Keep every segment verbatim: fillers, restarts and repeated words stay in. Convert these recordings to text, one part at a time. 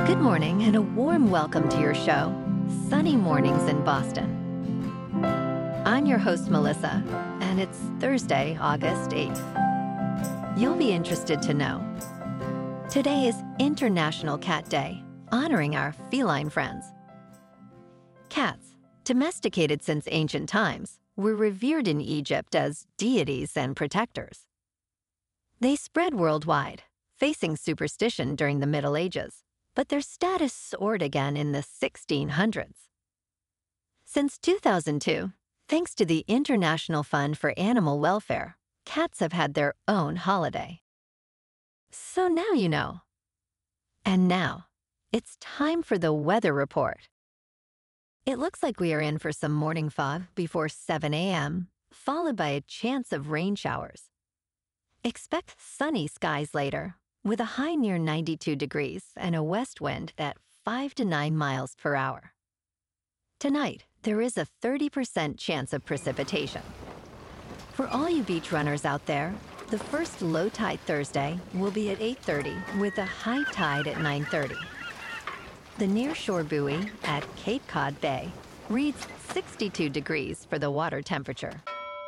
Good morning and a warm welcome to your show, Sunny Mornings in Boston. I'm your host, Melissa, and it's Thursday, August eighth. You'll be interested to know. Today is International Cat Day, honoring our feline friends. Cats, domesticated since ancient times, were revered in Egypt as deities and protectors. They spread worldwide, facing superstition during the Middle Ages, but their status soared again in the sixteen hundreds. Since two thousand two, thanks to the International Fund for Animal Welfare, cats have had their own holiday. So now you know. And now, it's time for the weather report. It looks like we are in for some morning fog before seven a m, followed by a chance of rain showers. Expect sunny skies later, with a high near ninety-two degrees and a west wind at five to nine miles per hour. Tonight, there is a thirty percent chance of precipitation. For all you beach runners out there, the first low tide Thursday will be at eight thirty with a high tide at nine thirty. The nearshore buoy at Cape Cod Bay reads sixty-two degrees for the water temperature.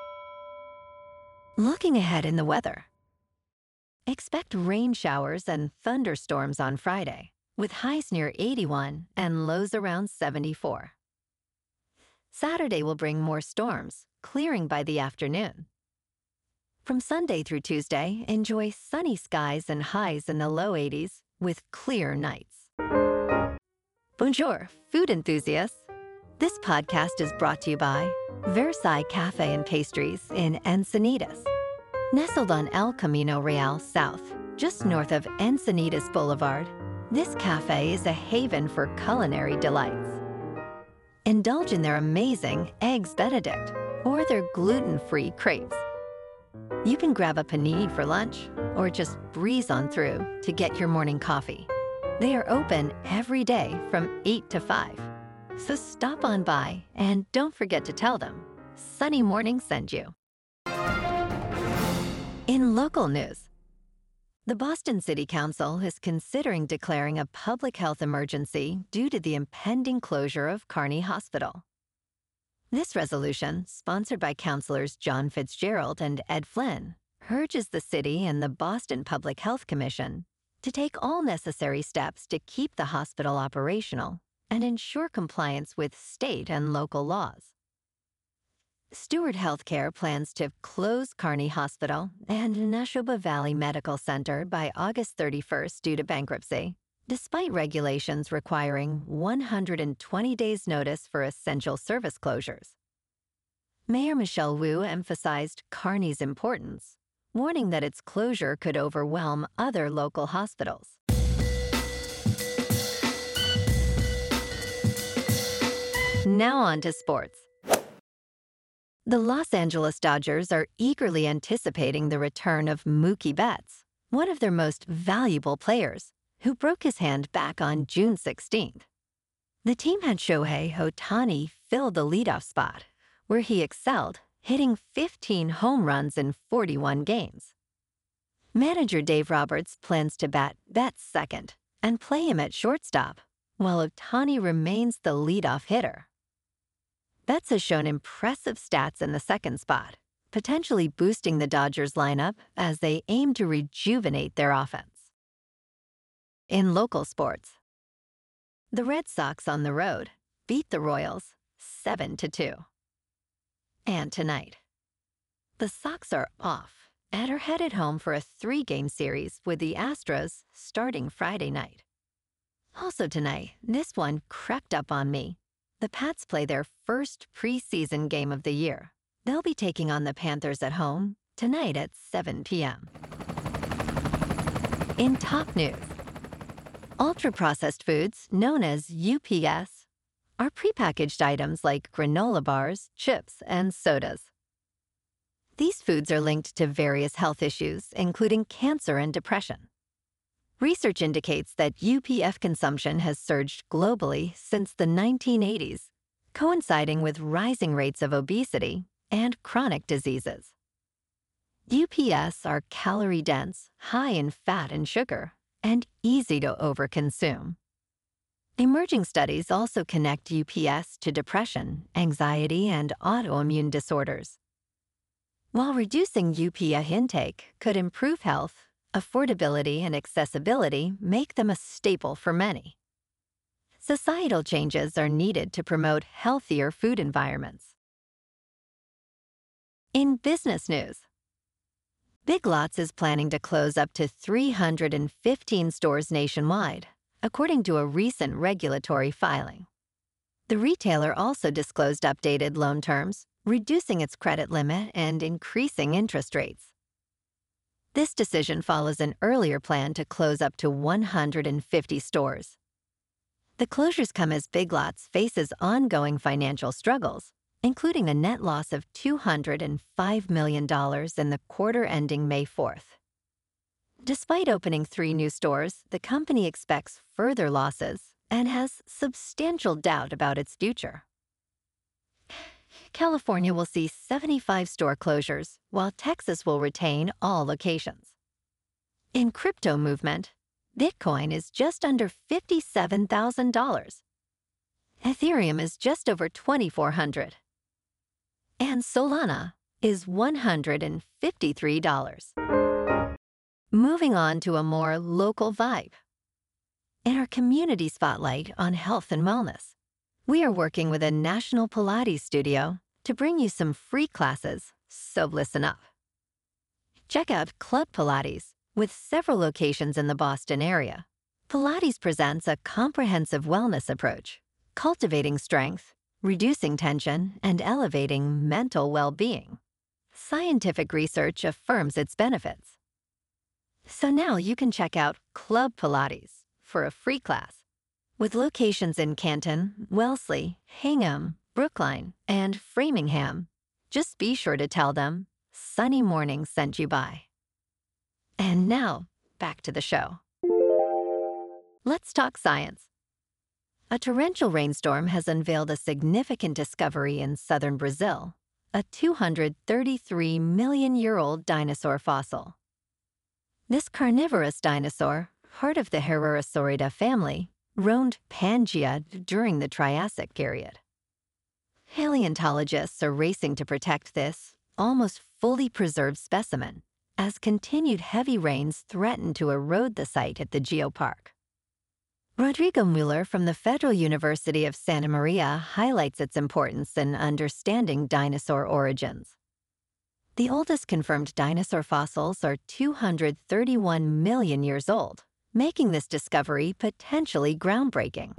Looking ahead in the weather. Expect rain showers and thunderstorms on Friday, with highs near eighty-one and lows around seventy-four. Saturday will bring more storms, clearing by the afternoon. From Sunday through Tuesday, enjoy sunny skies and highs in the low eighties with clear nights. Bonjour, food enthusiasts. This podcast is brought to you by Versailles Cafe and Pastries in Encinitas. Nestled on El Camino Real South, just north of Encinitas Boulevard, this cafe is a haven for culinary delights. Indulge in their amazing Eggs Benedict or their gluten-free crepes. You can grab a panini for lunch or just breeze on through to get your morning coffee. They are open every day from eight to five. So stop on by and don't forget to tell them Sunny Morning sent you. In local news, the Boston City Council is considering declaring a public health emergency due to the impending closure of Kearny Hospital. This resolution, sponsored by Councilors John Fitzgerald and Ed Flynn, urges the city and the Boston Public Health Commission to take all necessary steps to keep the hospital operational and ensure compliance with state and local laws. Steward Healthcare plans to close Kearny Hospital and Neshoba Valley Medical Center by August thirty-first due to bankruptcy, despite regulations requiring one hundred twenty days notice for essential service closures. Mayor Michelle Wu emphasized Kearny's importance, warning that its closure could overwhelm other local hospitals. Now on to sports. The Los Angeles Dodgers are eagerly anticipating the return of Mookie Betts, one of their most valuable players, who broke his hand back on June sixteenth. The team had Shohei Ohtani fill the leadoff spot, where he excelled, hitting fifteen home runs in forty-one games. Manager Dave Roberts plans to bat Betts second and play him at shortstop, while Ohtani remains the leadoff hitter. Betts has shown impressive stats in the second spot, potentially boosting the Dodgers lineup as they aim to rejuvenate their offense. In local sports, the Red Sox on the road beat the Royals seven to two. And tonight, the Sox are off and are headed home for a three-game series with the Astros starting Friday night. Also tonight, this one crept up on me. The Pats play their first preseason game of the year. They'll be taking on the Panthers at home tonight at seven p m In top news, ultra-processed foods, known as U P S, are prepackaged items like granola bars, chips, and sodas. These foods are linked to various health issues, including cancer and depression. Research indicates that U P F consumption has surged globally since the nineteen eighties, coinciding with rising rates of obesity and chronic diseases. U P S are calorie-dense, high in fat and sugar, and easy to overconsume. Emerging studies also connect U P S to depression, anxiety, and autoimmune disorders. While reducing U P A intake could improve health, affordability and accessibility make them a staple for many. Societal changes are needed to promote healthier food environments. In business news, Big Lots is planning to close up to three hundred fifteen stores nationwide, according to a recent regulatory filing. The retailer also disclosed updated loan terms, reducing its credit limit and increasing interest rates. This decision follows an earlier plan to close up to one hundred fifty stores. The closures come as Big Lots faces ongoing financial struggles, including a net loss of two hundred five million dollars in the quarter ending May fourth. Despite opening three new stores, the company expects further losses and has substantial doubt about its future. California will see seventy-five store closures, while Texas will retain all locations. In crypto movement, Bitcoin is just under fifty-seven thousand dollars. Ethereum is just over twenty-four hundred dollars. And Solana is one hundred fifty-three dollars. Moving on to a more local vibe. In our community spotlight on health and wellness, we are working with a national Pilates studio to bring you some free classes, so listen up. Check out Club Pilates, with several locations in the Boston area. Pilates presents a comprehensive wellness approach, cultivating strength, reducing tension, and elevating mental well-being. Scientific research affirms its benefits. So now you can check out Club Pilates for a free class. With locations in Canton, Wellesley, Hingham, Brookline, and Framingham, just be sure to tell them Sunny Mornings sent you by. And now, back to the show. Let's talk science. A torrential rainstorm has unveiled a significant discovery in southern Brazil, a two hundred thirty-three million year old dinosaur fossil. This carnivorous dinosaur, part of the Herosaurida family, roamed Pangaea during the Triassic period. Paleontologists are racing to protect this almost fully preserved specimen, as continued heavy rains threaten to erode the site at the geopark. Rodrigo Mueller from the Federal University of Santa Maria highlights its importance in understanding dinosaur origins. The oldest confirmed dinosaur fossils are two hundred thirty-one million years old, making this discovery potentially groundbreaking.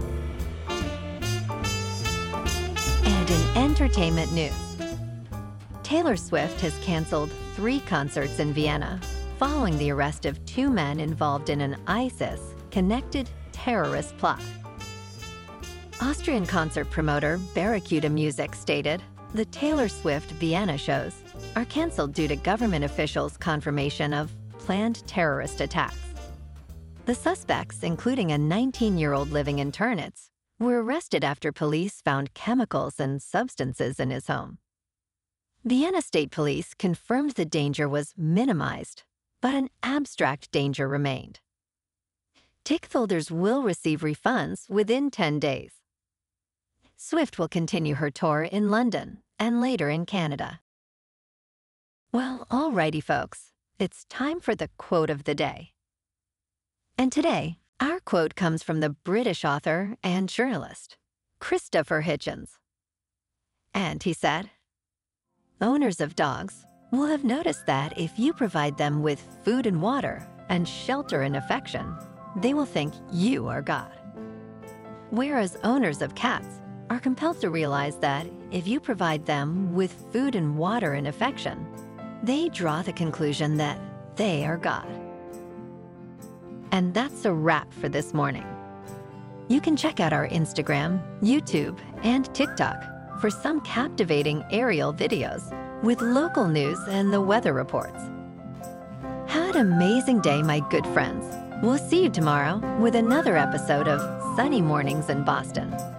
And in entertainment news, Taylor Swift has canceled three concerts in Vienna following the arrest of two men involved in an ISIS-connected terrorist plot. Austrian concert promoter Barracuda Music stated, "The Taylor Swift Vienna shows are canceled due to government officials' confirmation of planned terrorist attacks." The suspects, including a nineteen-year-old living in Turnitz, were arrested after police found chemicals and substances in his home. Vienna State Police confirmed the danger was minimized, but an abstract danger remained. Ticket holders will receive refunds within ten days. Swift will continue her tour in London and later in Canada. Well, alrighty, folks, it's time for the quote of the day. And today, our quote comes from the British author and journalist, Christopher Hitchens. And he said, "Owners of dogs will have noticed that if you provide them with food and water and shelter and affection, they will think you are God. Whereas owners of cats are compelled to realize that if you provide them with food and water and affection, they draw the conclusion that they are God." And that's a wrap for this morning. You can check out our Instagram, YouTube, and TikTok for some captivating aerial videos with local news and the weather reports. Have an amazing day, my good friends. We'll see you tomorrow with another episode of Sunny Mornings in Boston.